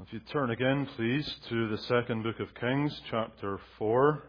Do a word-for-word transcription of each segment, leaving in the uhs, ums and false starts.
If you turn again, please, to the second book of Kings, chapter four.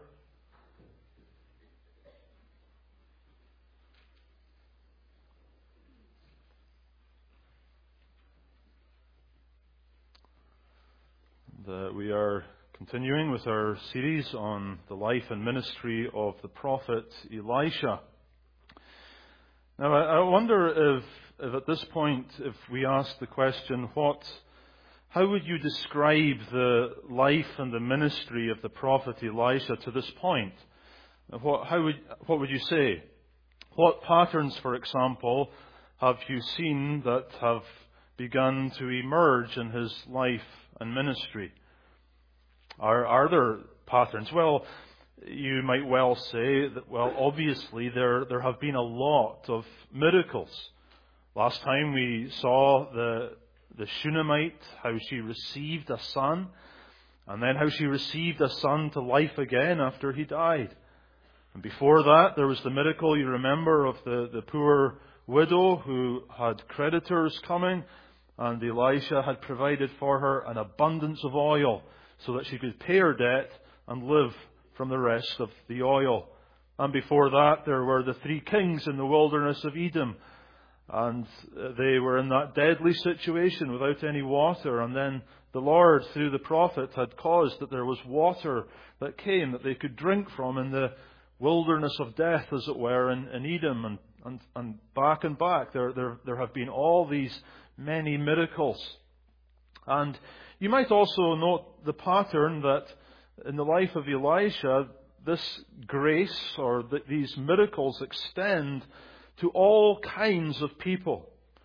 The, we are continuing with our series on the life and ministry of the prophet Elisha. Now, I, I wonder if, if at this point, if we ask the question, what... How would you describe the life and the ministry of the prophet Elisha to this point? What, how would, what would you say? What patterns, for example, have you seen that have begun to emerge in his life and ministry? Are, are there patterns? Well, you might well say that, well, obviously there, there have been a lot of miracles. Last time we saw the The Shunammite, how she received a son, and then how she received a son to life again after he died. And before that, there was the miracle, you remember, of the, the poor widow who had creditors coming, and Elisha had provided for her an abundance of oil so that she could pay her debt and live from the rest of the oil. And before that, there were the three kings in the wilderness of Edom, and they were in that deadly situation without any water. And then the Lord, through the prophet, had caused that there was water that came that they could drink from in the wilderness of death, as it were, in, in Edom. And, and, and back and back, there, there, there have been all these many miracles. And you might also note the pattern that in the life of Elisha, this grace or the, these miracles extend to all kinds of people.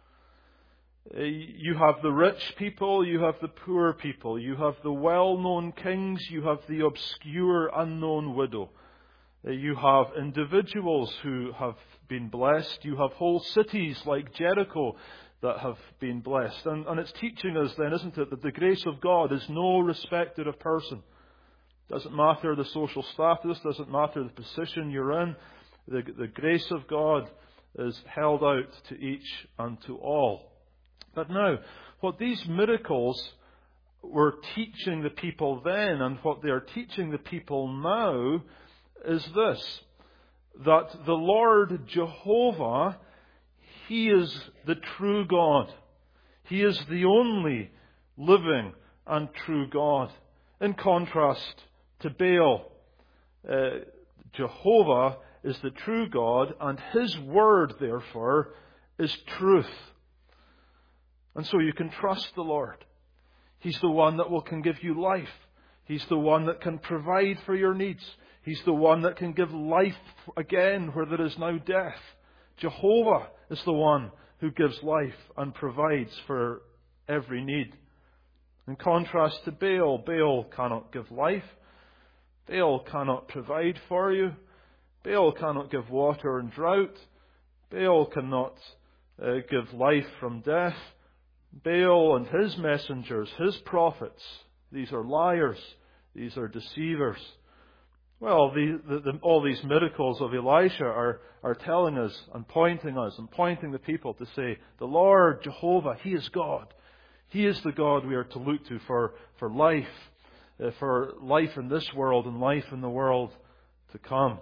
You have the rich people, you have the poor people, you have the well-known kings, you have the obscure, unknown widow. You have individuals who have been blessed. You have whole cities like Jericho that have been blessed. And, and it's teaching us then, isn't it, that the grace of God is no respecter of person. Doesn't matter the social status, doesn't matter the position you're in. The, the grace of God is held out to each and to all. But now, what these miracles were teaching the people then, and what they are teaching the people now, is this: that the Lord Jehovah, He is the true God. He is the only living and true God. In contrast to Baal, uh, Jehovah is the true God, and His word, therefore, is truth. And so you can trust the Lord. He's the one that will can give you life. He's the one that can provide for your needs. He's the one that can give life again where there is now death. Jehovah is the one who gives life and provides for every need. In contrast to Baal, Baal cannot give life. Baal cannot provide for you. Baal cannot give water and drought. Baal cannot uh, give life from death. Baal and his messengers, his prophets, these are liars. These are deceivers. Well, the, the, the, all these miracles of Elisha are, are telling us and pointing us and pointing the people to say, the Lord Jehovah, He is God. He is the God we are to look to for, for life, uh, for life in this world and life in the world to come.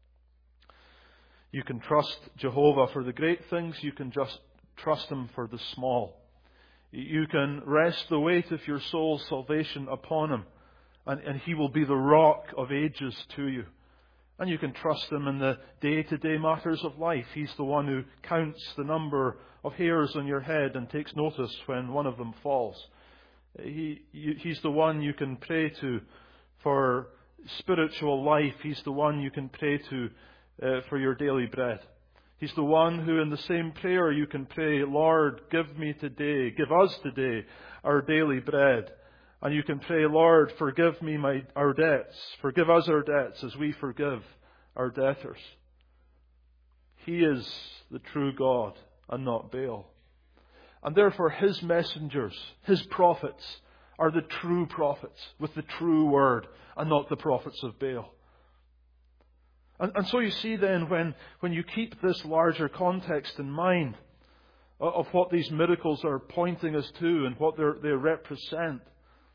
You can trust Jehovah for the great things. You can just trust Him for the small. You can rest the weight of your soul's salvation upon Him, and, and He will be the rock of ages to you. And you can trust Him in the day-to-day matters of life. He's the one who counts the number of hairs on your head and takes notice when one of them falls. He, he's the one you can pray to for spiritual life. He's the one you can pray to Uh, for your daily bread. He's the one who in the same prayer you can pray, Lord, give me today, give us today our daily bread. And you can pray, Lord, forgive me my our debts. Forgive us our debts as we forgive our debtors. He is the true God and not Baal. And therefore His messengers, His prophets, are the true prophets with the true word and not the prophets of Baal. And, and so you see then, when, when you keep this larger context in mind of what these miracles are pointing us to and what they represent,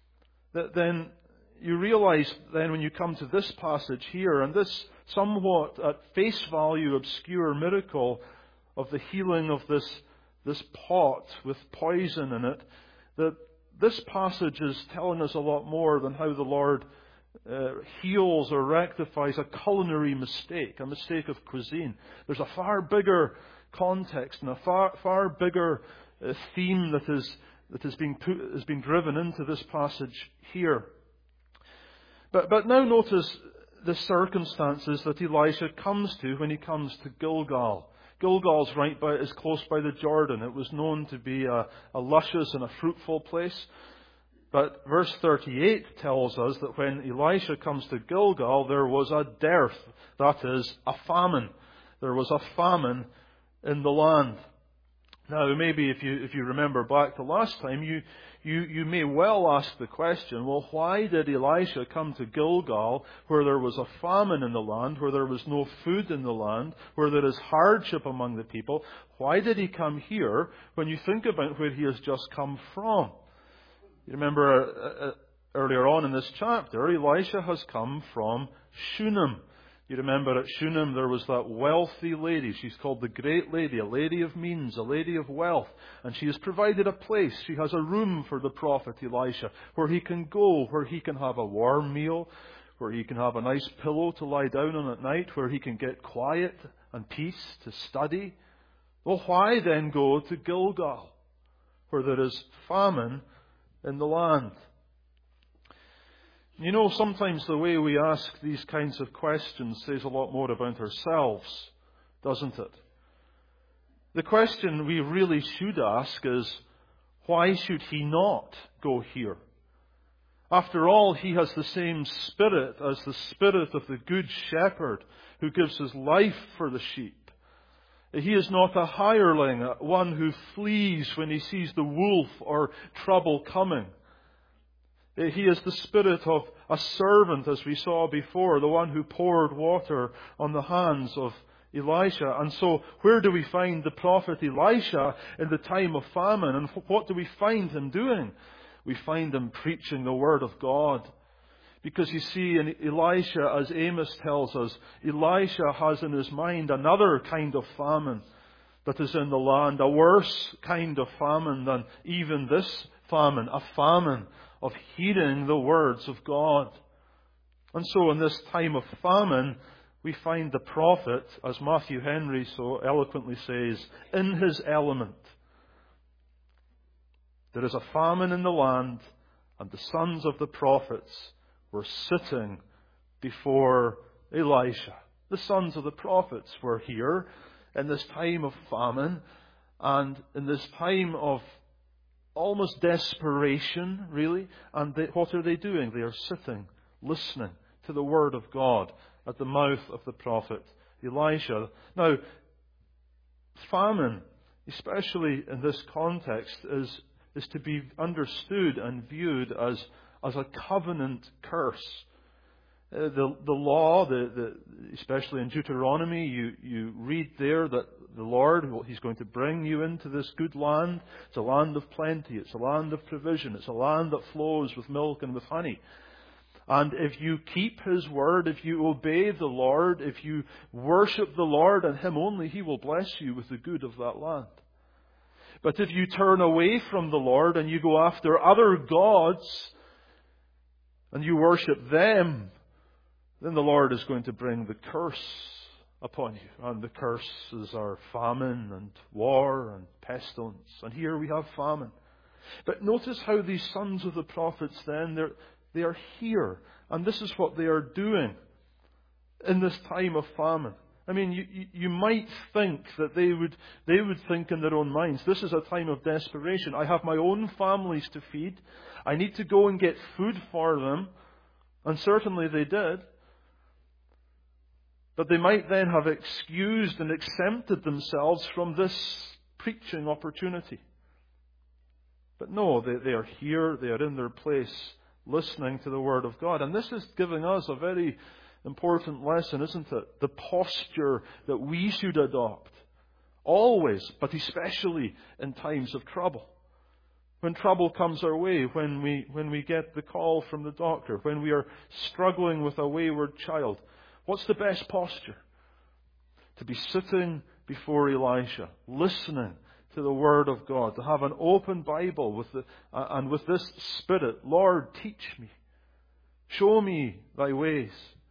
that then you realize then when you come to this passage here, and this somewhat at face value obscure miracle of the healing of this, this pot with poison in it, that this passage is telling us a lot more than how the Lord uh, heals or rectifies a culinary mistake, a mistake of cuisine. There's a far bigger context and a far, far bigger uh, theme that is that is being put, is being driven into this passage here. But, but now notice the circumstances that Elisha comes to when he comes to Gilgal. Gilgal's right by, is close by the Jordan. It was known to be a, a luscious and a fruitful place. But verse thirty-eight tells us that when Elisha comes to Gilgal, there was a dearth. That is, a famine. There was a famine in the land. Now, maybe if you if you remember back to last time, you, you, you may well ask the question, well, why did Elisha come to Gilgal, where there was a famine in the land, where there was no food in the land, where there is hardship among the people? Why did he come here when you think about where he has just come from? You remember uh, uh, earlier on in this chapter, Elisha has come from Shunem. You remember at Shunem there was that wealthy lady. She's called the Great Lady, a lady of means, a lady of wealth. And she has provided a place. She has a room for the prophet Elisha where he can go, where he can have a warm meal, where he can have a nice pillow to lie down on at night, where he can get quiet and peace to study. Well, why then go to Gilgal, where there is famine in the land? You know, sometimes the way we ask these kinds of questions says a lot more about ourselves, doesn't it? The question we really should ask is, why should he not go here? After all, he has the same spirit as the spirit of the Good Shepherd who gives his life for the sheep. He is not a hireling, one who flees when he sees the wolf or trouble coming. He is the spirit of a servant, as we saw before, the one who poured water on the hands of Elisha. And so, where do we find the prophet Elisha in the time of famine? And what do we find him doing? We find him preaching the Word of God. Because you see, in Elisha, as Amos tells us, Elisha has in his mind another kind of famine that is in the land, a worse kind of famine than even this famine, a famine of heeding the words of God. And so in this time of famine, we find the prophet, as Matthew Henry so eloquently says, in his element. There is a famine in the land, and the sons of the prophets were sitting before Elisha. The sons of the prophets were here in this time of famine, and in this time of almost desperation, really. And they, what are they doing? They are sitting, listening to the Word of God at the mouth of the prophet Elisha. Now, famine, especially in this context, is, is to be understood and viewed as, as a covenant curse. Uh, the, the law, the, the, especially in Deuteronomy, you, you read there that the Lord, well, He's going to bring you into this good land. It's a land of plenty. It's a land of provision. It's a land that flows with milk and with honey. And if you keep His word, if you obey the Lord, if you worship the Lord and Him only, He will bless you with the good of that land. But if you turn away from the Lord and you go after other gods and you worship them, then the Lord is going to bring the curse upon you. And the curses are famine and war and pestilence. And here we have famine. But notice how these sons of the prophets then, they're, they are here. And this is what they are doing in this time of famine. I mean, you, you, you might think that they would, they would think in their own minds, this is a time of desperation. I have my own families to feed. I need to go and get food for them. And certainly they did. But they might then have excused and exempted themselves from this preaching opportunity. But no, they, they are here, they are in their place, listening to the Word of God. And this is giving us a very important lesson, isn't it? The posture that we should adopt. Always, but especially in times of trouble. When trouble comes our way, when we, when we get the call from the doctor, when we are struggling with a wayward child, what's the best posture? To be sitting before Elisha, listening to the Word of God, to have an open Bible with the, uh, and with this spirit, Lord, teach me. Show me thy ways.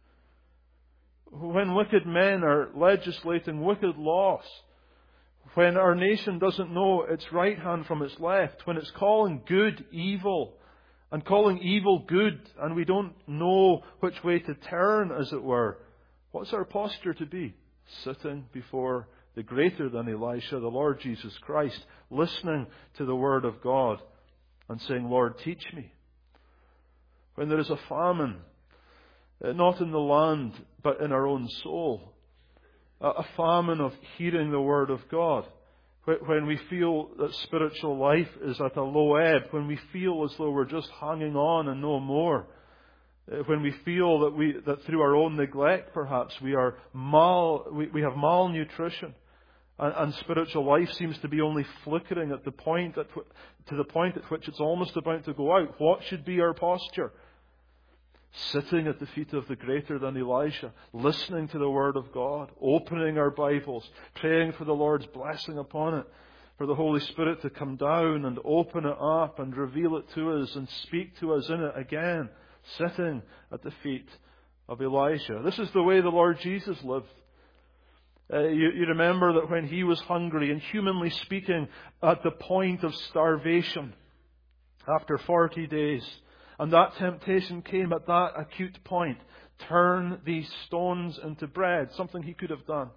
When wicked men are legislating wicked laws, when our nation doesn't know its right hand from its left, when it's calling good evil and calling evil good, and we don't know which way to turn, as it were, what's our posture to be? Sitting before the greater than Elisha, the Lord Jesus Christ, listening to the Word of God and saying, Lord, teach me. When there is a famine, not in the land, but in our own soul, a famine of hearing the Word of God, when we feel that spiritual life is at a low ebb, when we feel as though we're just hanging on and no more, when we feel that we that through our own neglect perhaps we are mal we, we have malnutrition, and, and spiritual life seems to be only flickering at the point at to the point at which it's almost about to go out, what should be our posture? Sitting at the feet of the greater than Elisha, listening to the Word of God, opening our Bibles, praying for the Lord's blessing upon it, for the Holy Spirit to come down and open it up and reveal it to us and speak to us in it again, sitting at the feet of Elisha. This is the way the Lord Jesus lived. Uh, you, you remember that when He was hungry and, humanly speaking, at the point of starvation, after forty days, and that temptation came at that acute point. Turn these stones into bread. Something He could have done.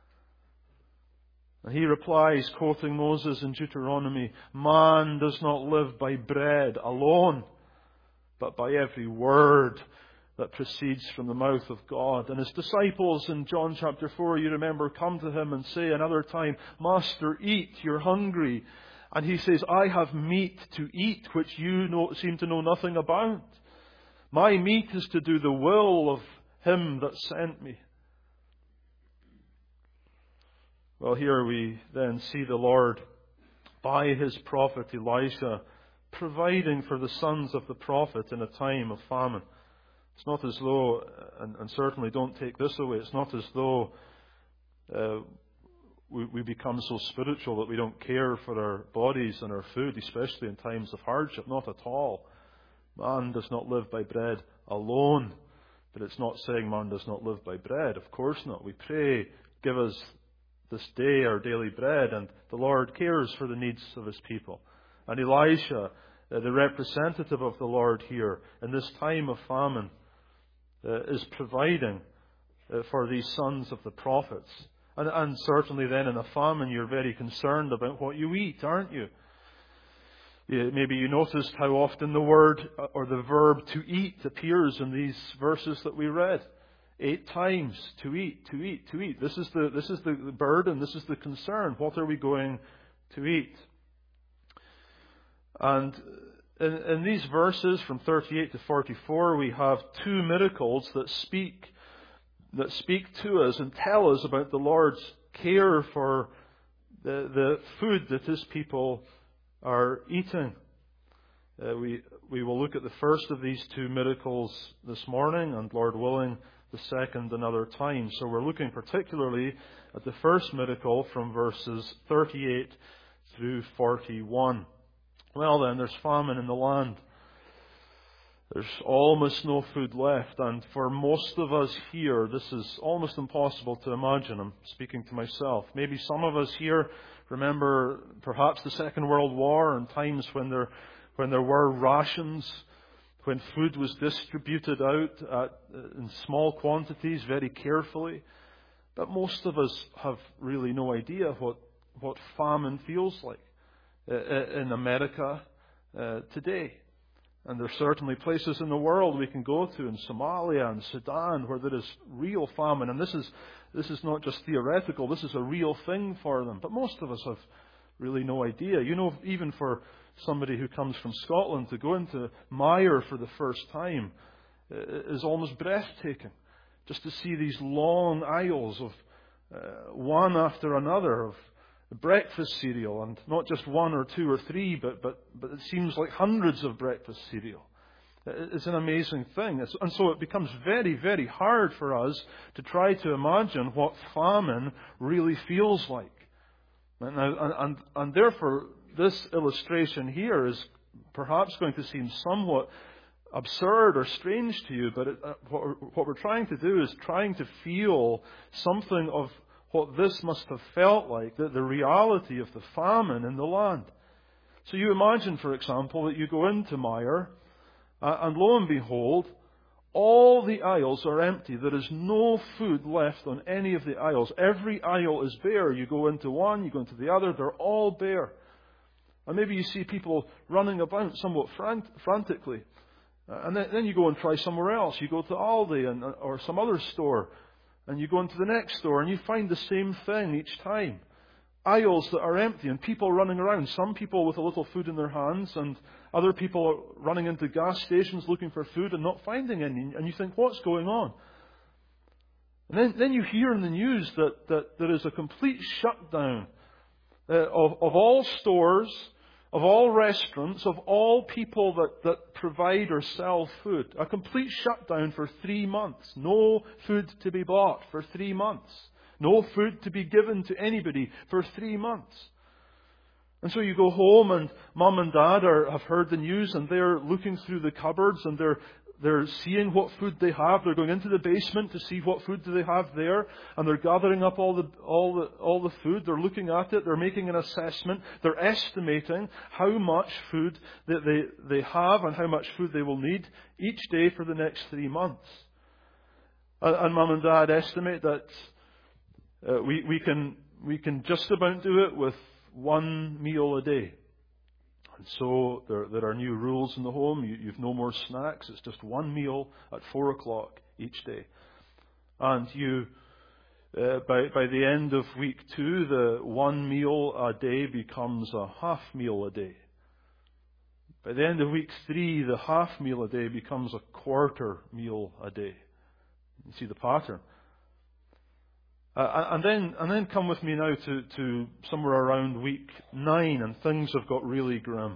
And He replies, quoting Moses in Deuteronomy, man does not live by bread alone, but by every word that proceeds from the mouth of God. And His disciples in John chapter four, you remember, come to Him and say another time, Master, eat, you're hungry. And He says, I have meat to eat, which you know, seem to know nothing about. My meat is to do the will of Him that sent me. Well, here we then see the Lord, by His prophet Elisha, providing for the sons of the prophet in a time of famine. It's not as though, and, and certainly don't take this away, it's not as though uh, We, we become so spiritual that we don't care for our bodies and our food, especially in times of hardship. Not at all. Man does not live by bread alone. But it's not saying man does not live by bread. Of course not. We pray, give us this day our daily bread, and the Lord cares for the needs of His people. And Elisha, uh, the representative of the Lord here, in this time of famine, uh, is providing uh, for these sons of the prophets. And, and certainly then in a famine you're very concerned about what you eat, aren't you? Yeah, maybe you noticed how often the word or the verb to eat appears in these verses that we read. Eight times, to eat, to eat, to eat. This is the, this is the burden, this is the concern. What are we going to eat? And in, in these verses from thirty-eight to forty-four we have two miracles that speak that speak to us and tell us about the Lord's care for the, the food that His people are eating. Uh, we, we will look at the first of these two miracles this morning, and Lord willing, the second another time. So we're looking particularly at the first miracle from verses thirty-eight through forty-one. Well then, there's famine in the land. There's almost no food left, and for most of us here, this is almost impossible to imagine. I'm speaking to myself. Maybe some of us here remember perhaps the Second World War and times when there, when there were rations, when food was distributed out at, in small quantities very carefully. But most of us have really no idea what, what famine feels like in America uh, today. And there are certainly places in the world we can go to, in Somalia and Sudan, where there is real famine. And this is this is not just theoretical, this is a real thing for them. But most of us have really no idea. You know, even for somebody who comes from Scotland, to go into Mire for the first time is almost breathtaking. Just to see these long aisles of uh, one after another of breakfast cereal, and not just one or two or three, but, but, but it seems like hundreds of breakfast cereal. It's an amazing thing. It's, and so it becomes very, very hard for us to try to imagine what famine really feels like. And, and, and, and therefore, this illustration here is perhaps going to seem somewhat absurd or strange to you, but it, uh, what, we're, what we're trying to do is trying to feel something of what this must have felt like, the, the reality of the famine in the land. So you imagine, for example, that you go into Meijer, uh, and lo and behold, all the aisles are empty. There is no food left on any of the aisles. Every aisle is bare. You go into one, you go into the other, they're all bare. And maybe you see people running about somewhat frant- frantically. Uh, and then, then you go and try somewhere else. You go to Aldi and, or some other store. And you go into the next store and you find the same thing each time. Aisles that are empty and people running around. Some people with a little food in their hands and other people running into gas stations looking for food and not finding any. And you think, what's going on? And then, then you hear in the news that, that there is a complete shutdown uh, of, of all stores, of all restaurants, of all people that, that provide or sell food. A complete shutdown for three months. No food to be bought for three months. No food to be given to anybody for three months. And so you go home and Mum and Dad are, have heard the news and they're looking through the cupboards and they're They're seeing what food they have. They're going into the basement to see what food do they have there. And they're gathering up all the, all the, all the food. They're looking at it. They're making an assessment. They're estimating how much food that they, they have and how much food they will need each day for the next three months. And, and Mum and Dad estimate that uh, we, we can, we can just about do it with one meal a day. And so there, there are new rules in the home. You, you've no more snacks. It's just one meal at four o'clock each day. And you, uh, by, by the end of week two, the one meal a day becomes a half meal a day. By the end of week three, the half meal a day becomes a quarter meal a day. You see the pattern. Uh, and then, and then come with me now to, to somewhere around week nine, and things have got really grim.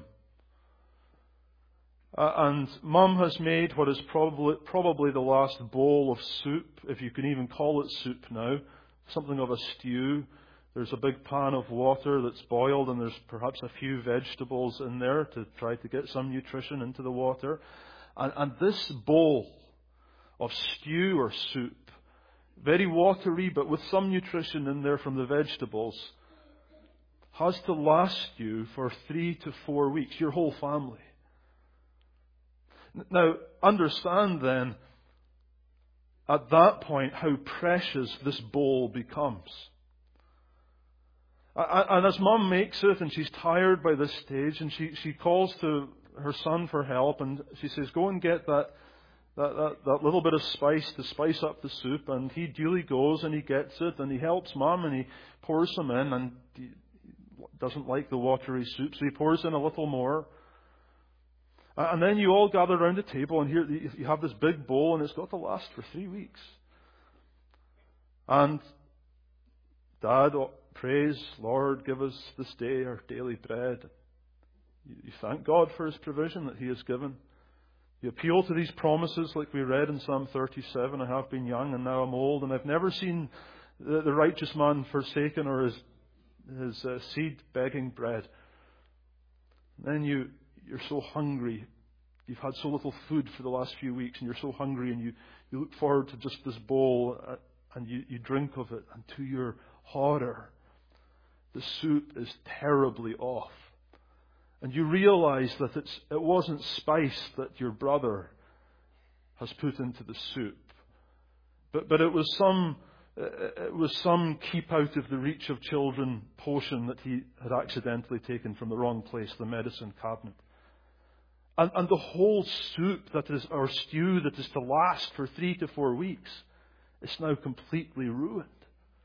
Uh, and Mum has made what is probably probably the last bowl of soup, if you can even call it soup now, something of a stew. There's a big pan of water that's boiled, and there's perhaps a few vegetables in there to try to get some nutrition into the water. And, and this bowl of stew or soup, very watery, but with some nutrition in there from the vegetables, has to last you for three to four weeks, your whole family. Now, understand then, at that point, how precious this bowl becomes. And as Mum makes it, and she's tired by this stage, and she, she calls to her son for help, and she says, go and get that That, that, that little bit of spice to spice up the soup, and he duly goes and he gets it and he helps Mum and he pours some in, and he doesn't like the watery soup, so he pours in a little more. And then you all gather around the table, and here you have this big bowl, and it's got to last for three weeks. And Dad prays, Lord, give us this day our daily bread. You thank God for His provision that He has given. You appeal to these promises like we read in Psalm thirty-seven, I have been young and now I'm old, and I've never seen the, the righteous man forsaken or his, his uh, seed begging bread. And then you, you're so hungry. You've had so little food for the last few weeks, and you're so hungry, and you, you look forward to just this bowl, uh, and you, you drink of it, and to your horror, the soup is terribly off. And you realize that it's, it wasn't spice that your brother has put into the soup, but but it was some it was some keep out of the reach of children potion that he had accidentally taken from the wrong place, the medicine cabinet. And and the whole soup that is, or stew that is to last for three to four weeks, is now completely ruined.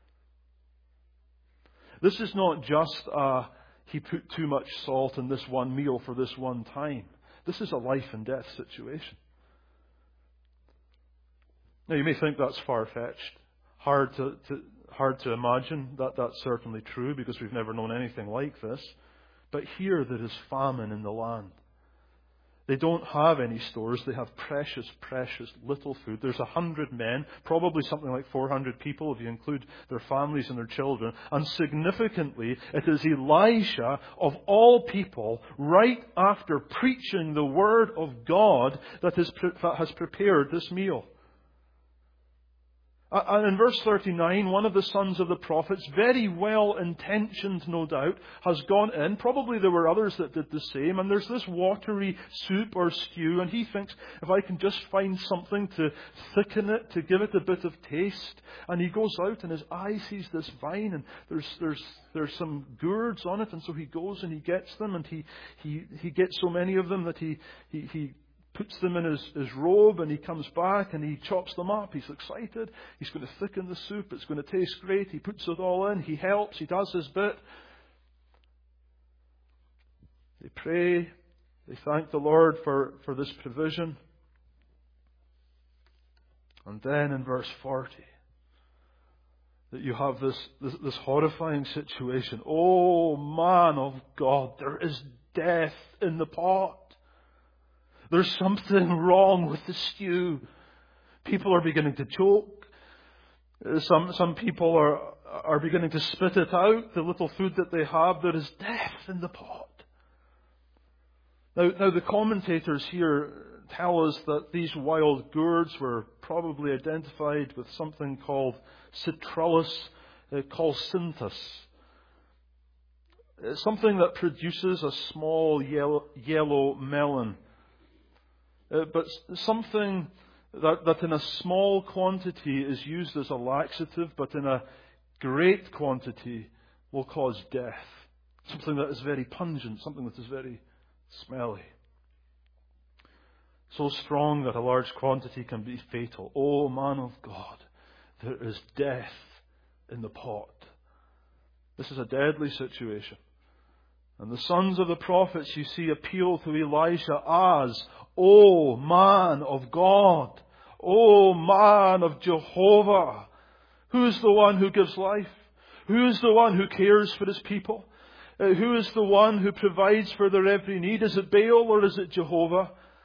This is not just a he put too much salt in this one meal for this one time. This is a life and death situation. Now you may think that's far-fetched, hard to, to hard to imagine that that's certainly true because we've never known anything like this. But here there is famine in the land. They don't have any stores. They have precious, precious little food. There's a hundred men, probably something like four hundred people if you include their families and their children. And significantly, it is Elisha, of all people, right after preaching the word of God, that has, that has prepared this meal. And in verse thirty-nine, one of the sons of the prophets, very well intentioned no doubt, has gone in. Probably there were others that did the same. And there's this watery soup or stew. And he thinks, if I can just find something to thicken it, to give it a bit of taste. And he goes out and his eye sees this vine. And there's there's there's some gourds on it. And so he goes and he gets them. And he he, he gets so many of them that he he, he puts them in his, his robe, and he comes back and he chops them up. He's excited. He's going to thicken the soup. It's going to taste great. He puts it all in. He helps. He does his bit. They pray. They thank the Lord for, for this provision. And then in verse forty, that you have this, this, this horrifying situation. Oh, man of God, there is death in the pot. There's something wrong with the stew. People are beginning to choke. Some some people are are beginning to spit it out, the little food that they have. There is death in the pot. Now, now the commentators here tell us that these wild gourds were probably identified with something called Citrullus uh, colcynthus. It's something that produces a small yellow, yellow melon. Uh, but something that, that in a small quantity is used as a laxative, but in a great quantity will cause death. Something that is very pungent, something that is very smelly. So strong that a large quantity can be fatal. Oh, man of God, there is death in the pot. This is a deadly situation. And the sons of the prophets, you see, appeal to Elisha as, O man of God, O man of Jehovah. Who is the one who gives life? Who is the one who cares for his people? Uh, who is the one who provides for their every need? Is it Baal or is it Jehovah?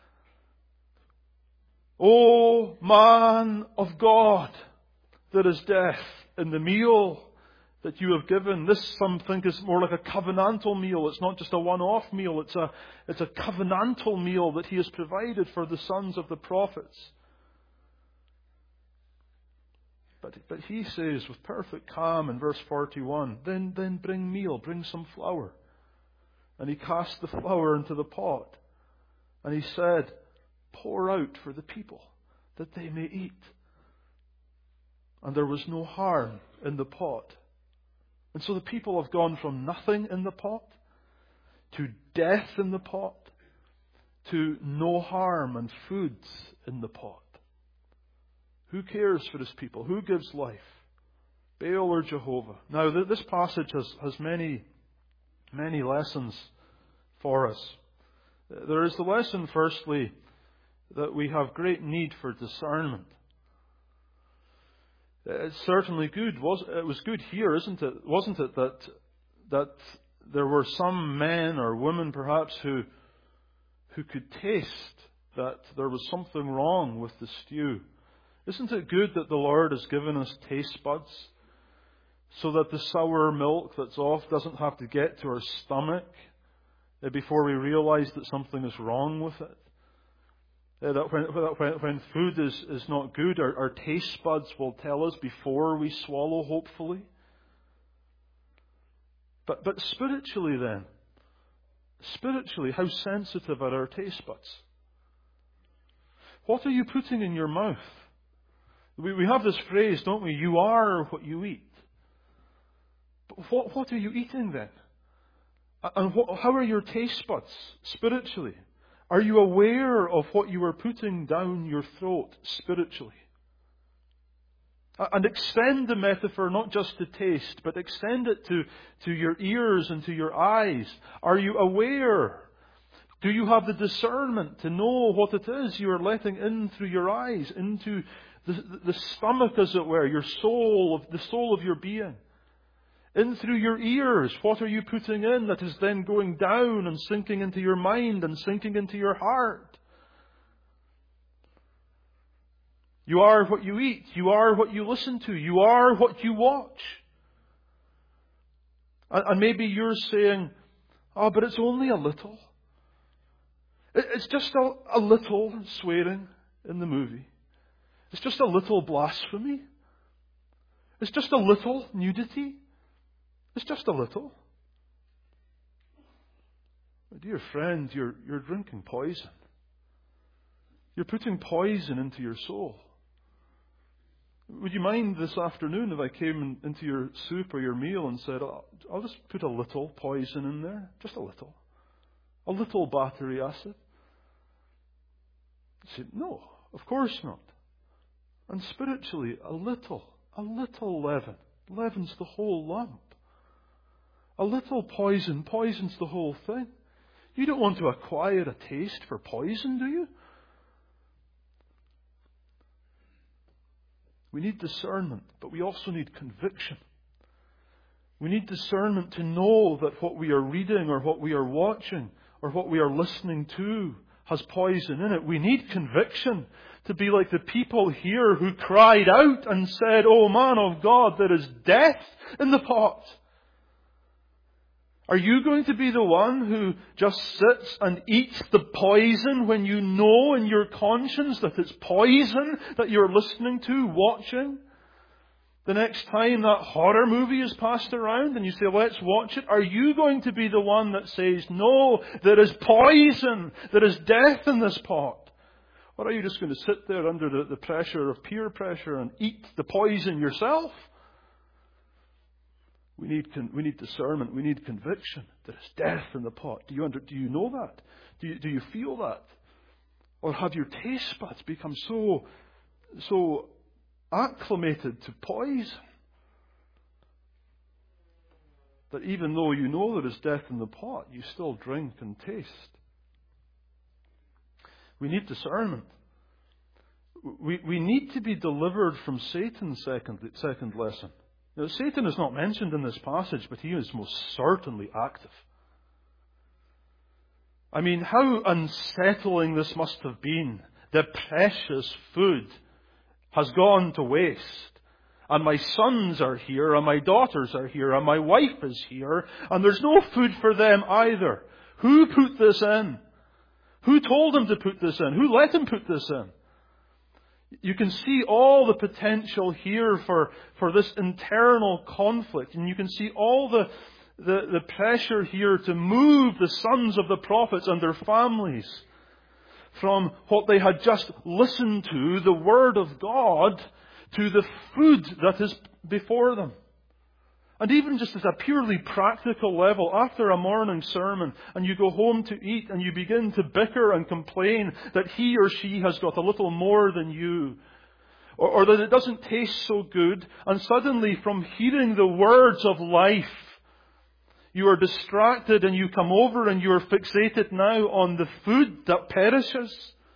O man of God, there is death in the meal that you have given. This, some think, is more like a covenantal meal. It's not just a one-off meal. It's a, it's a covenantal meal that he has provided for the sons of the prophets. But, but he says with perfect calm in verse forty-one, then, then bring meal, bring some flour. And he cast the flour into the pot. And he said, pour out for the people that they may eat. And there was no harm in the pot. And so the people have gone from nothing in the pot to death in the pot to no harm and food in the pot. Who cares for his people? Who gives life? Baal or Jehovah? Now, this passage has, has many, many lessons for us. There is the lesson, firstly, that we have great need for discernment. It's certainly good. Was it was good here, isn't it? Wasn't it that that there were some men or women perhaps who who could taste that there was something wrong with the stew? Isn't it good that the Lord has given us taste buds so that the sour milk that's off doesn't have to get to our stomach before we realize that something is wrong with it? Uh, that when, when, when food is, is not good, our, our taste buds will tell us before we swallow, hopefully. But, but spiritually then, spiritually, how sensitive are our taste buds? What are you putting in your mouth? We, we have this phrase, don't we? You are what you eat. But what, what are you eating then? And what, how are your taste buds spiritually? Are you aware of what you are putting down your throat spiritually? And extend the metaphor not just to taste, but extend it to, to your ears and to your eyes. Are you aware? Do you have the discernment to know what it is you are letting in through your eyes, into the, the stomach, as it were, your soul, of the soul of your being. In through your ears, what are you putting in that is then going down and sinking into your mind and sinking into your heart? You are what you eat. You are what you listen to. You are what you watch. And, and maybe you're saying, oh, but it's only a little. It, it's just a, a little swearing in the movie. It's just a little blasphemy. It's just a little nudity. It's just a little. My dear friend, you're, you're drinking poison. You're putting poison into your soul. Would you mind this afternoon if I came in, into your soup or your meal and said, oh, I'll just put a little poison in there? Just a little. A little battery acid. You say, no, of course not. And spiritually, a little, a little leaven leavens the whole lump. A little poison poisons the whole thing. You don't want to acquire a taste for poison, do you? We need discernment, but we also need conviction. We need discernment to know that what we are reading or what we are watching or what we are listening to has poison in it. We need conviction to be like the people here who cried out and said, "Oh man of God, there is death in the pot." Are you going to be the one who just sits and eats the poison when you know in your conscience that it's poison that you're listening to, watching? The next time that horror movie is passed around and you say, let's watch it, are you going to be the one that says, no, there is poison, there is death in this pot? Or are you just going to sit there under the, the pressure of peer pressure and eat the poison yourself? We need we need discernment. We need conviction. There is death in the pot. Do you under, do you know that? Do you, do you feel that? Or have your taste buds become so so acclimated to poison that even though you know there is death in the pot, you still drink and taste? We need discernment. We we need to be delivered from Satan's second second lesson. Now, Satan is not mentioned in this passage, but he is most certainly active. I mean, how unsettling this must have been. The precious food has gone to waste. And my sons are here, and my daughters are here, and my wife is here, and there's no food for them either. Who put this in? Who told him to put this in? Who let him put this in? You can see all the potential here for, for this internal conflict. And you can see all the, the, the pressure here to move the sons of the prophets and their families from what they had just listened to, the Word of God, to the food that is before them. And even just at a purely practical level, after a morning sermon, and you go home to eat, and you begin to bicker and complain that he or she has got a little more than you, or, or that it doesn't taste so good, and suddenly from hearing the words of life, you are distracted and you come over and you are fixated now on the food that perishes.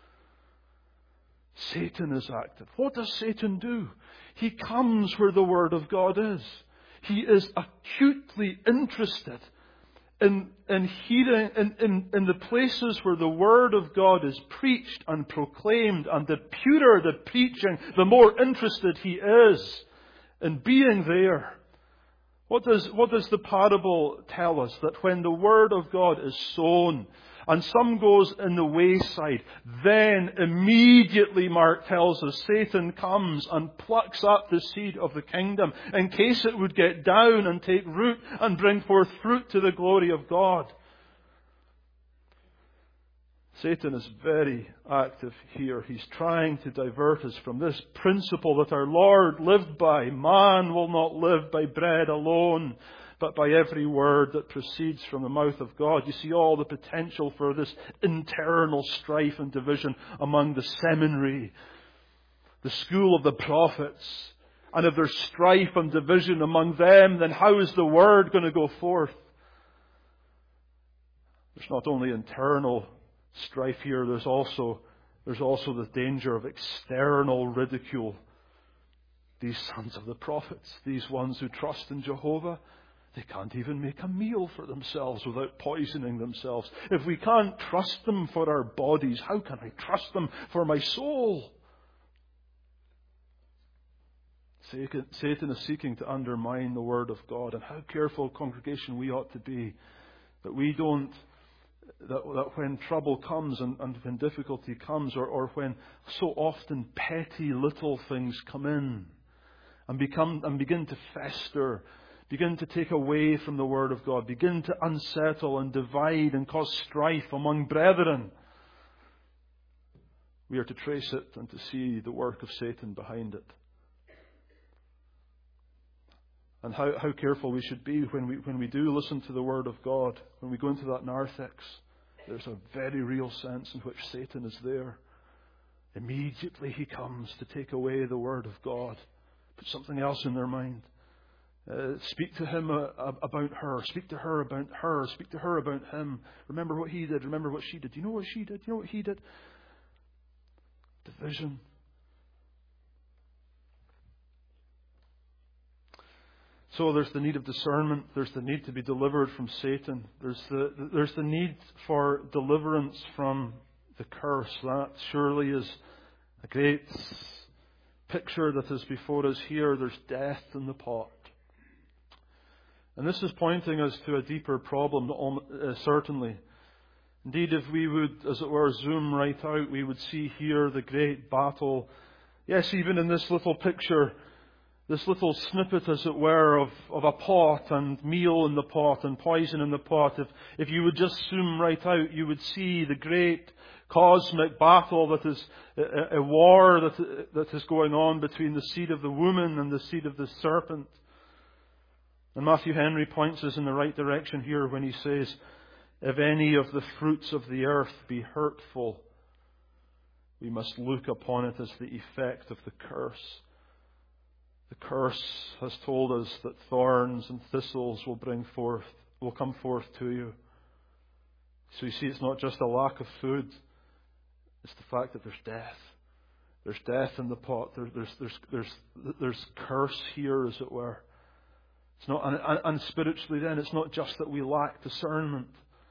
Satan is active. What does Satan do? He comes where the Word of God is. He is acutely interested in, in hearing, in, in, in the places where the Word of God is preached and proclaimed. And the purer the preaching, the more interested he is in being there. What does, what does the parable tell us? That when the Word of God is sown, and some goes in the wayside, then immediately, Mark tells us, Satan comes and plucks up the seed of the kingdom in case it would get down and take root and bring forth fruit to the glory of God. Satan is very active here. He's trying to divert us from this principle that our Lord lived by. Man will not live by bread alone, but by every word that proceeds from the mouth of God. You see all the potential for this internal strife and division among the seminary, the school of the prophets. And if there's strife and division among them, then how is the word going to go forth? There's not only internal strife here, there's also There's also the danger of external ridicule. These sons of the prophets, these ones who trust in Jehovah, they can't even make a meal for themselves without poisoning themselves. If we can't trust them for our bodies, how can I trust them for my soul? Satan is seeking to undermine the Word of God, and how careful, congregation, we ought to be that we don't, that, that when trouble comes and, and when difficulty comes, or, or when so often petty little things come in and become and begin to fester, begin to take away from the Word of God, begin to unsettle and divide and cause strife among brethren, we are to trace it and to see the work of Satan behind it. And how, how careful we should be when we when we do listen to the Word of God, when we go into that narthex. There's a very real sense in which Satan is there. Immediately he comes to take away the Word of God, put something else in their mind. Uh, speak to him uh, about her. Speak to her about her. Speak to her about him. Remember what he did. Remember what she did. Do you know what she did? Do you know what he did? Division. So there's the need of discernment. There's the need to be delivered from Satan. There's the there's the need for deliverance from the curse. That surely is a great picture that is before us here. There's death in the pot. And this is pointing us to a deeper problem, uh, certainly. Indeed, if we would, as it were, zoom right out, we would see here the great battle. Yes, even in this little picture, this little snippet, as it were, of, of a pot and meal in the pot and poison in the pot. If, if you would just zoom right out, you would see the great cosmic battle that is a, a war that, that is going on between the seed of the woman and the seed of the serpent. And Matthew Henry points us in the right direction here when he says, if any of the fruits of the earth be hurtful, we must look upon it as the effect of the curse. The curse has told us that thorns and thistles will bring forth, will come forth to you. So you see, it's not just a lack of food. It's the fact that there's death. There's death in the pot. There, there's, there's, there's, there's curse here, as it were. It's not, and, and spiritually then, it's not just that we lack discernment.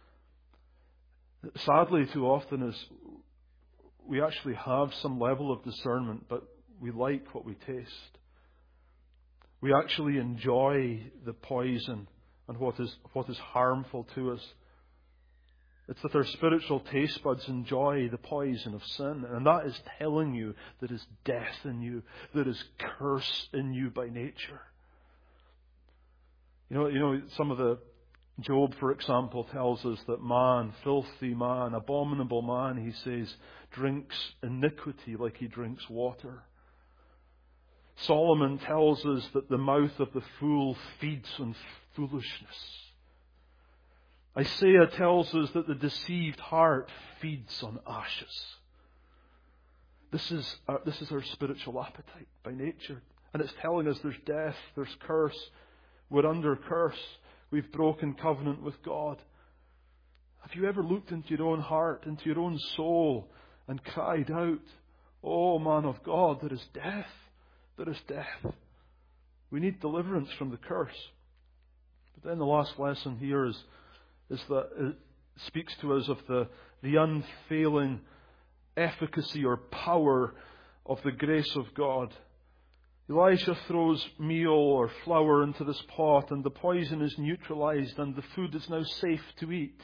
Sadly, too often is we actually have some level of discernment, but we like what we taste. We actually enjoy the poison and what is what is harmful to us. It's that our spiritual taste buds enjoy the poison of sin, and that is telling you that is death in you, that is curse in you by nature. You know, you know, some of the Job, for example, tells us that man, filthy man, abominable man, he says, drinks iniquity like he drinks water. Solomon tells us that the mouth of the fool feeds on foolishness. Isaiah tells us that the deceived heart feeds on ashes. This is our, this is our spiritual appetite by nature. And it's telling us there's death, there's curse. We're under curse. We've broken covenant with God. Have you ever looked into your own heart, into your own soul, and cried out, "Oh, man of God, there is death. There is death." We need deliverance from the curse. But then the last lesson here is, is that it speaks to us of the, the unfailing efficacy or power of the grace of God. Elisha throws meal or flour into this pot, and the poison is neutralized, and the food is now safe to eat.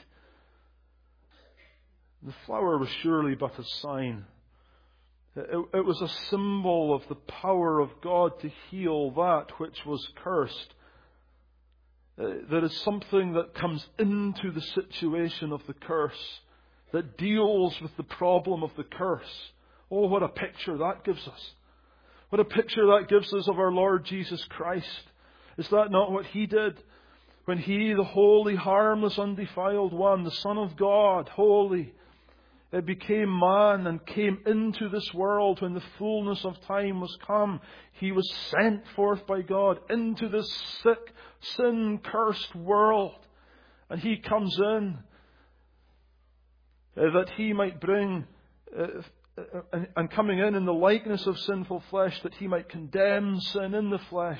The flour was surely but a sign. It, it was a symbol of the power of God to heal that which was cursed. Uh, there is something that comes into the situation of the curse, that deals with the problem of the curse. Oh, what a picture that gives us. What a picture that gives us of our Lord Jesus Christ. Is that not what He did? When He, the holy, harmless, undefiled one, the Son of God, holy, it became man and came into this world when the fullness of time was come. He was sent forth by God into this sick, sin-cursed world. And He comes in uh, that He might bring uh, and, and coming in in the likeness of sinful flesh, that He might condemn sin in the flesh.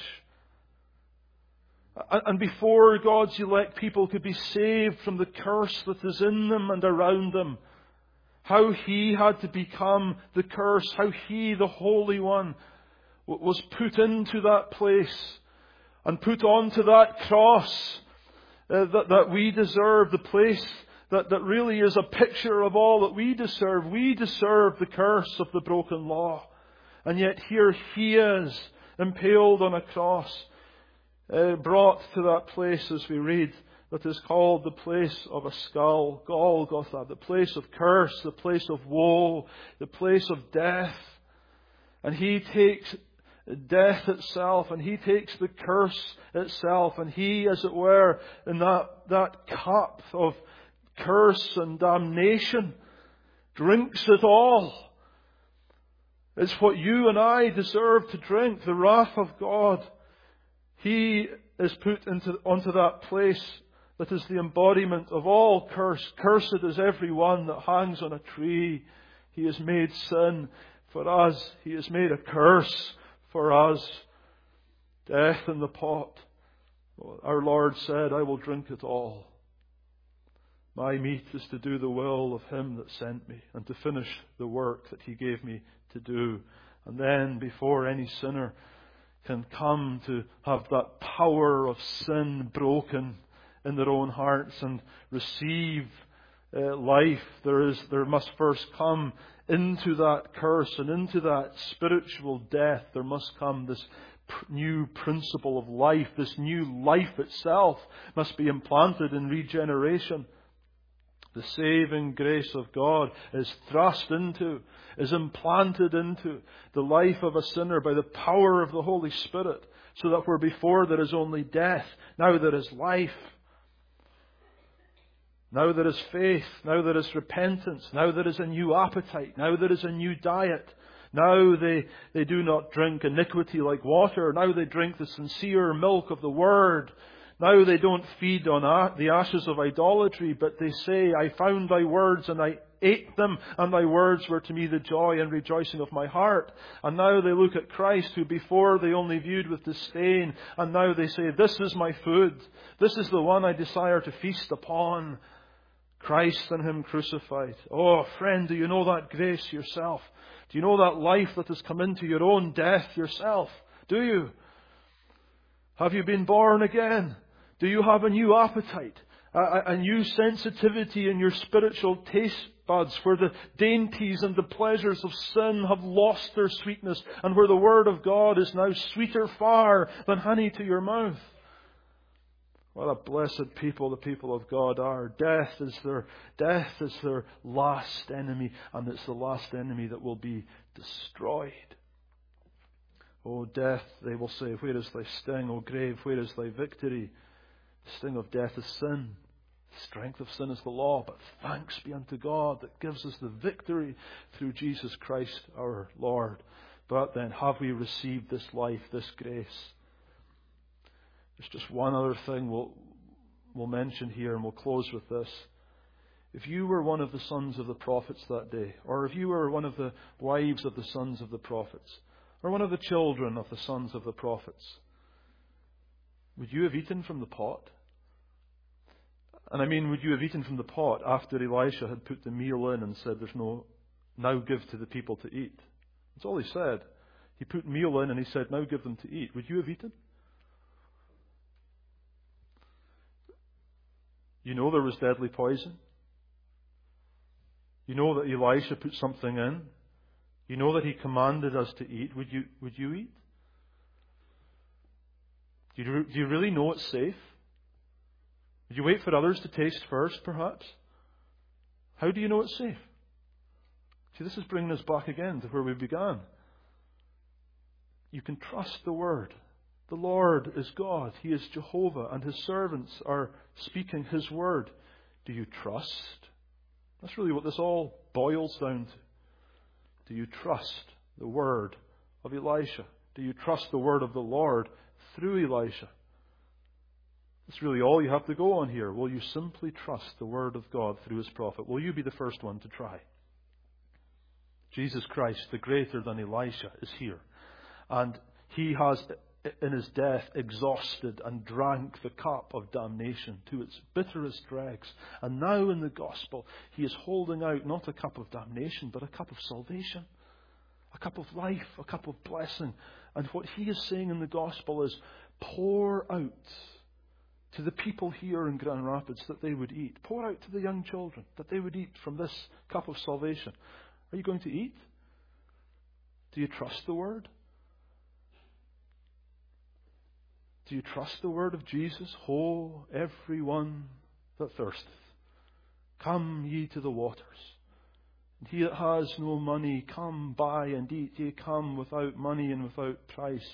And, and before God's elect people could be saved from the curse that is in them and around them, how He had to become the curse, how He, the Holy One, was put into that place and put onto that cross uh, that, that we deserve, the place that, that really is a picture of all that we deserve. We deserve the curse of the broken law. And yet here He is, impaled on a cross, uh, brought to that place, as we read, that is called the place of a skull, Golgotha, the place of curse, the place of woe, the place of death. And He takes death itself, and He takes the curse itself, and He, as it were, in that, that cup of curse and damnation, drinks it all. It's what you and I deserve to drink, the wrath of God. He is put into onto that place that is the embodiment of all curse. Cursed is every one that hangs on a tree. He has made sin for us. He has made a curse for us. Death in the pot. Our Lord said, I will drink it all. My meat is to do the will of Him that sent me, and to finish the work that He gave me to do. And then, before any sinner can come to have that power of sin broken in their own hearts and receive uh, life, there is there must first come into that curse and into that spiritual death. There must come this pr- new principle of life. This new life itself must be implanted in regeneration. The saving grace of God is thrust into, is implanted into the life of a sinner by the power of the Holy Spirit, so that where before there is only death, now there is life. Now there is faith. Now there is repentance. Now there is a new appetite. Now there is a new diet. Now they, they do not drink iniquity like water. Now they drink the sincere milk of the Word. Now they don't feed on the ashes of idolatry, but they say, I found Thy words and I ate them, and Thy words were to me the joy and rejoicing of my heart. And now they look at Christ, who before they only viewed with disdain, and now they say, this is my food. This is the one I desire to feast upon. Christ and Him crucified. Oh, friend, do you know that grace yourself? Do you know that life that has come into your own death yourself? Do you? Have you been born again? Do you have a new appetite? A, a new sensitivity in your spiritual taste buds, where the dainties and the pleasures of sin have lost their sweetness, and where the Word of God is now sweeter far than honey to your mouth? What a blessed people the people of God are. Death is their death is their last enemy, and it's the last enemy that will be destroyed. O death, they will say, where is thy sting? O grave, where is thy victory? The sting of death is sin. The strength of sin is the law. But thanks be unto God that gives us the victory through Jesus Christ our Lord. But then, have we received this life, this grace? There's just one other thing we'll, we'll mention here, and we'll close with this. If you were one of the sons of the prophets that day, or if you were one of the wives of the sons of the prophets, or one of the children of the sons of the prophets, would you have eaten from the pot? And I mean, would you have eaten from the pot after Elisha had put the meal in and said, there's no, now give to the people to eat? That's all he said. He put meal in and he said, now give them to eat. Would you have eaten? You know there was deadly poison. You know that Elisha put something in. You know that he commanded us to eat. Would you, would you eat? Do you, do you really know it's safe? Would you wait for others to taste first, perhaps? How do you know it's safe? See, this is bringing us back again to where we began. You can trust the Word. The Lord is God. He is Jehovah, and His servants are speaking His word. Do you trust? That's really what this all boils down to. Do you trust the word of Elisha? Do you trust the word of the Lord through Elisha? That's really all you have to go on here. Will you simply trust the word of God through His prophet? Will you be the first one to try? Jesus Christ, the greater than Elisha, is here. And he has, in his death, exhausted and drank the cup of damnation to its bitterest dregs. And now in the gospel, he is holding out not a cup of damnation, but a cup of salvation. A cup of life, a cup of blessing. And what he is saying in the gospel is, pour out to the people here in Grand Rapids that they would eat. Pour out to the young children that they would eat from this cup of salvation. Are you going to eat? Do you trust the word? Do you trust the word of Jesus? Ho, everyone that thirsteth, come ye to the waters. And he that has no money, come buy and eat. Ye come without money and without price.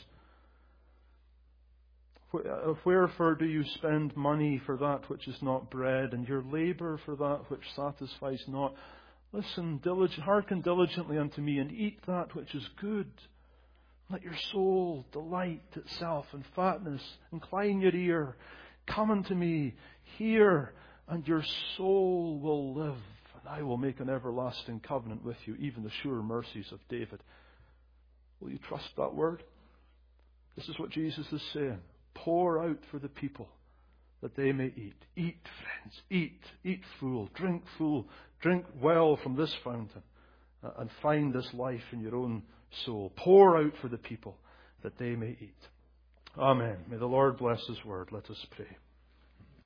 Wherefore do you spend money for that which is not bread, and your labour for that which satisfies not? Listen, diligent, hearken diligently unto me, and eat that which is good. Let your soul delight itself in fatness. Incline your ear. Come unto me. Hear, and your soul will live. And I will make an everlasting covenant with you, even the sure mercies of David. Will you trust that word? This is what Jesus is saying. Pour out for the people that they may eat. Eat, friends. Eat. Eat full. Drink full. Drink well from this fountain. Uh, and find this life in your own soul. Pour out for the people that they may eat. Amen. May the Lord bless His word. Let us pray.